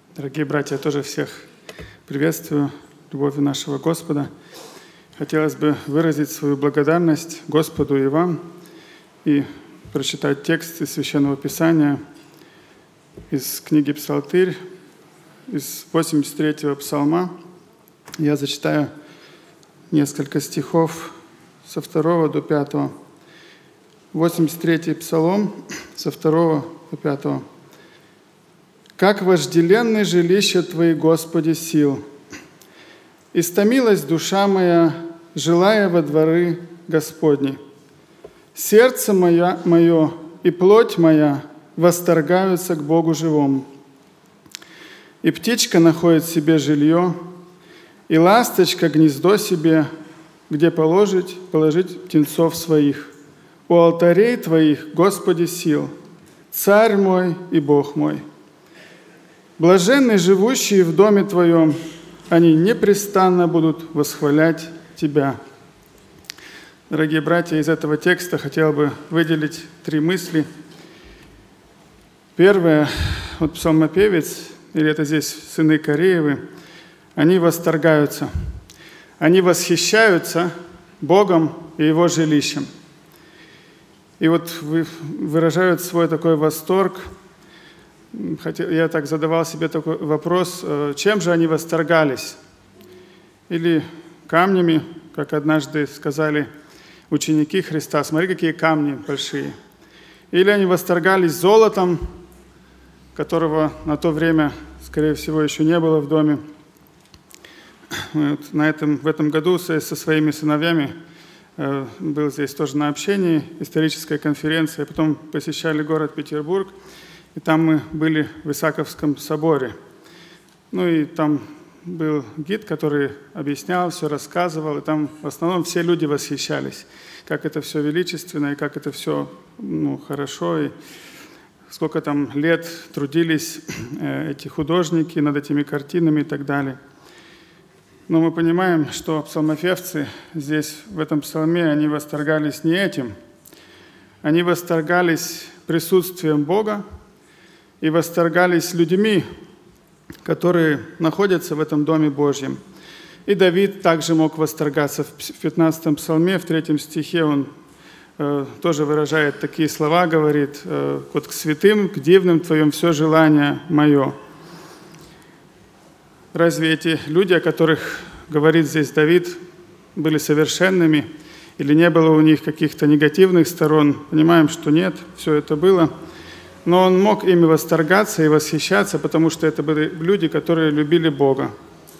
Дорогие братья, я тоже всех приветствую любовью нашего Господа. Хотелось бы выразить свою благодарность Господу и вам и прочитать текст из Священного Писания, из книги «Псалтырь», из 83-го псалма. Я зачитаю несколько стихов со 2 до 5. 83-й псалом со 2 до 5. «Как вожделенны жилища Твои, Господи, сил! Истомилась душа моя, желая во дворы Господни. Сердце мое и плоть моя восторгаются к Богу живому. И птичка находит себе жилье, и ласточка гнездо себе, где положить птенцов своих. У алтарей Твоих, Господи, сил, Царь мой и Бог мой. Блаженны живущие в доме Твоем, они непрестанно будут восхвалять Тебя». Дорогие братья, из этого текста хотел бы выделить 3 мысли. Первое, вот псалмопевец, или это здесь сыны Кореевы, они восторгаются, они восхищаются Богом и Его жилищем. И вот выражают свой такой восторг. Я так задавал себе такой вопрос, чем же они восторгались? Или камнями, как однажды сказали ученики Христа, смотри, какие камни большие. Или они восторгались золотом, которого на то время, скорее всего, еще не было в доме. Вот в этом году со своими сыновьями был здесь тоже на общении, историческая конференция, потом посещали город Петербург. И там мы были в Исааковском соборе. Ну и там был гид, который объяснял, все рассказывал. И там в основном все люди восхищались, как это все величественно, и как это все хорошо. И сколько там лет трудились эти художники над этими картинами и так далее. Но мы понимаем, что псалмопевцы здесь, в этом псалме, они восторгались не этим. Они восторгались присутствием Бога, и восторгались людьми, которые находятся в этом Доме Божьем. И Давид также мог восторгаться. В 15-м псалме, в 3 стихе он тоже выражает такие слова, говорит: «Вот к святым, к дивным Твоим все желание мое». Разве эти люди, о которых говорит здесь Давид, были совершенными? Или не было у них каких-то негативных сторон? Понимаем, что нет, все это было. Но он мог ими восторгаться и восхищаться, потому что это были люди, которые любили Бога.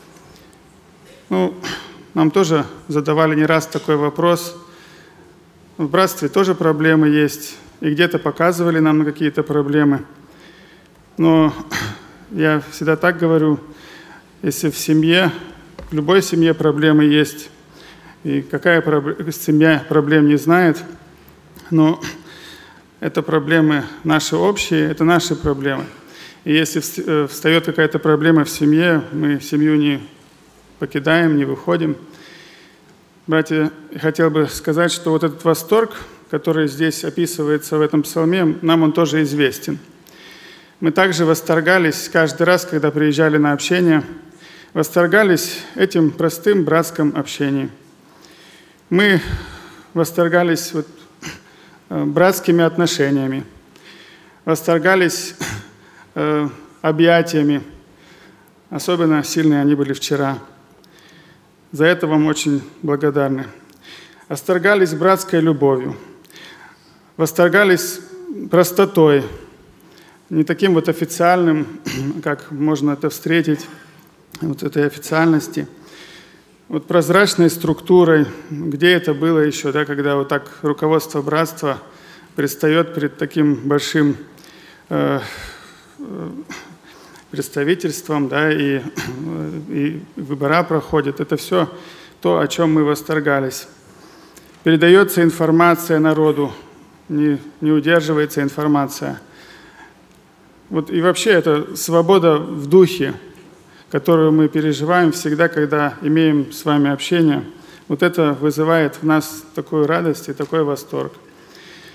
Нам тоже задавали не раз такой вопрос. В братстве тоже проблемы есть, и где-то показывали нам на какие-то проблемы. Но я всегда так говорю, если в любой семье проблемы есть, и какая семья проблем не знает, но это проблемы наши общие, это наши проблемы. И если встает какая-то проблема в семье, мы семью не покидаем, не выходим. Братья, я хотел бы сказать, что вот этот восторг, который здесь описывается в этом псалме, нам он тоже известен. Мы также восторгались каждый раз, когда приезжали на общение, восторгались этим простым братским общением. Мы восторгались братскими отношениями, восторгались объятиями. Особенно сильные они были вчера. За это вам очень благодарны. Восторгались братской любовью, восторгались простотой, не таким вот официальным, как можно это встретить, вот этой официальности, вот прозрачной структурой, где это было еще, когда вот так руководство братства предстает перед таким большим представительством, и выбора проходят. Это все то, о чем мы восторгались. Передается информация народу, не удерживается информация. И вообще это свобода в духе, которую мы переживаем всегда, когда имеем с вами общение. Вот это вызывает в нас такую радость и такой восторг.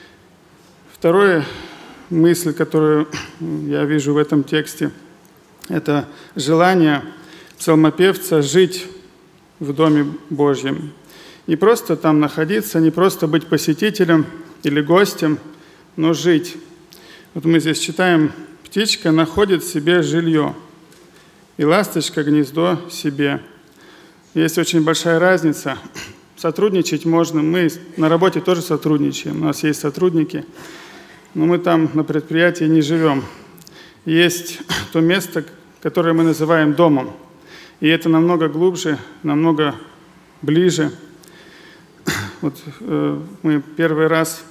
Второе, мысль, которую я вижу в этом тексте, это желание псалмопевца жить в Доме Божьем. Не просто там находиться, не просто быть посетителем или гостем, но жить. Вот мы здесь читаем: «Птичка находит себе жилье, и ласточка гнездо себе». Есть очень большая разница. Сотрудничать можно. Мы на работе тоже сотрудничаем. У нас есть сотрудники, но мы там на предприятии не живем. Есть то место, которое мы называем домом. И это намного глубже, намного ближе. Вот мы первый раз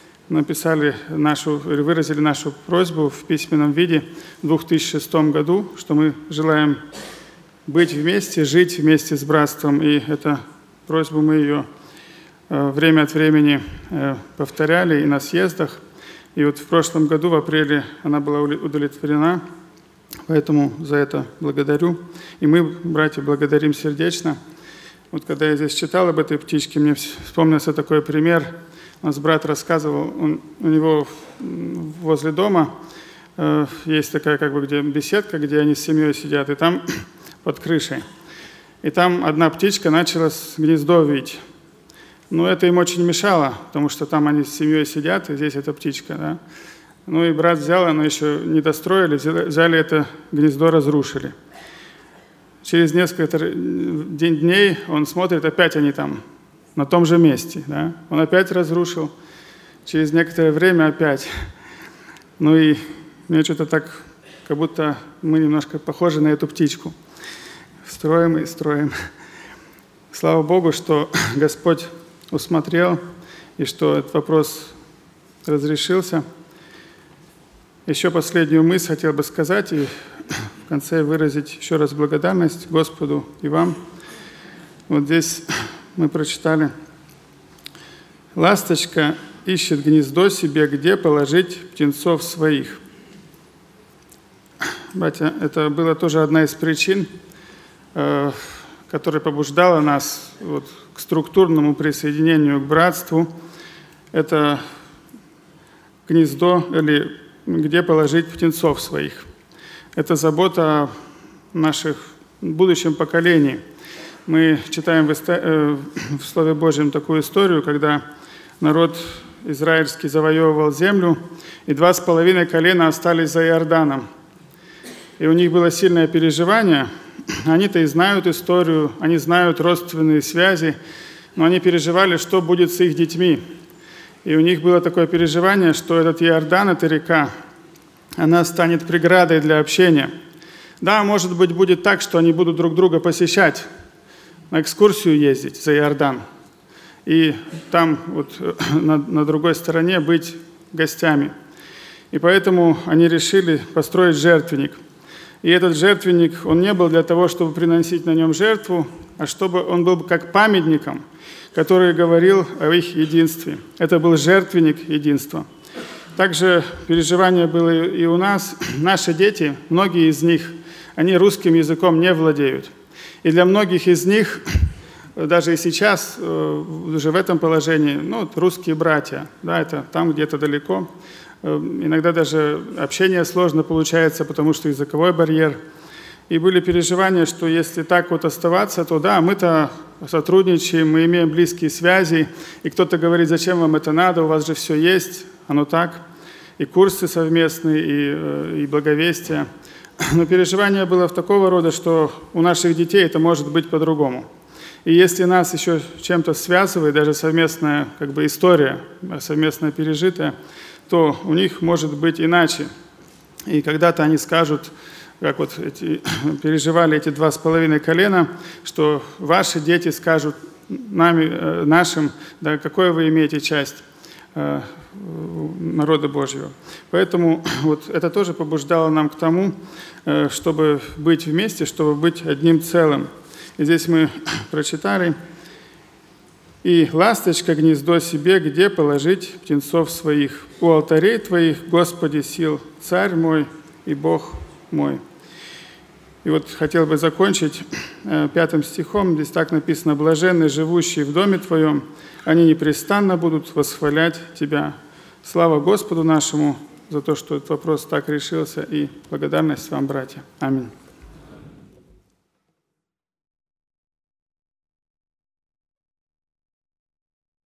выразили нашу просьбу в письменном виде в 2006 году, что мы желаем быть вместе, жить вместе с братством. И эту просьбу мы ее время от времени повторяли и на съездах. И вот в прошлом году, в апреле, она была удовлетворена, поэтому за это благодарю. И мы, братья, благодарим сердечно. Вот когда я здесь читал об этой птичке, мне вспомнился такой пример. У нас брат рассказывал, у него возле дома есть такая где беседка, где они с семьей сидят, и там под крышей. И там одна птичка начала гнездо вить. Но это им очень мешало, потому что там они с семьей сидят, и здесь эта птичка. Да? Ну и брат взял, оно еще не достроили, взяли это гнездо, разрушили. Через несколько дней он смотрит, опять они там, на том же месте. Да? Он опять разрушил, через некоторое время опять. Ну и мне что-то так, как будто мы немножко похожи на эту птичку. Строим и строим. Слава Богу, что Господь усмотрел, и что этот вопрос разрешился. Еще последнюю мысль хотел бы сказать, и в конце выразить еще раз благодарность Господу и вам. Вот здесь мы прочитали: «Ласточка ищет гнездо себе, где положить птенцов своих». Братья, это была тоже одна из причин, которая побуждала нас к структурному присоединению к братству. Это гнездо, или где положить птенцов своих. Это забота о наших будущем поколении. Мы читаем в Слове Божьем такую историю, когда народ израильский завоевывал землю, и 2,5 колена остались за Иорданом. И у них было сильное переживание. Они-то и знают историю, они знают родственные связи, но они переживали, что будет с их детьми. И у них было такое переживание, что этот Иордан, эта река, она станет преградой для общения. Да, может быть, будет так, что они будут друг друга посещать, на экскурсию ездить за Иордан, и там на другой стороне быть гостями. И поэтому они решили построить жертвенник. И этот жертвенник, он не был для того, чтобы приносить на нем жертву, а чтобы он был как памятником, который говорил о их единстве. Это был жертвенник единства. Также переживание было и у нас. Наши дети, многие из них, они русским языком не владеют. И для многих из них, даже и сейчас, уже в этом положении, русские братья, да, это там где-то далеко. Иногда даже общение сложно получается, потому что языковой барьер. И были переживания, что если так оставаться, то да, мы-то сотрудничаем, мы имеем близкие связи, и кто-то говорит: зачем вам это надо, у вас же все есть, оно так. И курсы совместные, и благовестие. Но переживание было в такого рода, что у наших детей это может быть по-другому. И если нас еще чем-то связывает, даже совместная история, совместно пережитая, то у них может быть иначе. И когда-то они скажут, как переживали эти 2,5 колена, что ваши дети скажут нашим, да, какое вы имеете часть народа Божьего. Поэтому это тоже побуждало нам к тому, чтобы быть вместе, чтобы быть одним целым. И здесь мы прочитали: «И ласточка гнездо себе, где положить птенцов своих. У алтарей твоих, Господи сил, Царь мой и Бог мой». И хотел бы закончить 5 стихом. Здесь так написано: «Блаженны, живущие в доме Твоем, они непрестанно будут восхвалять Тебя. Слава Господу нашему за то, что этот вопрос так решился, и благодарность вам, братья. Аминь.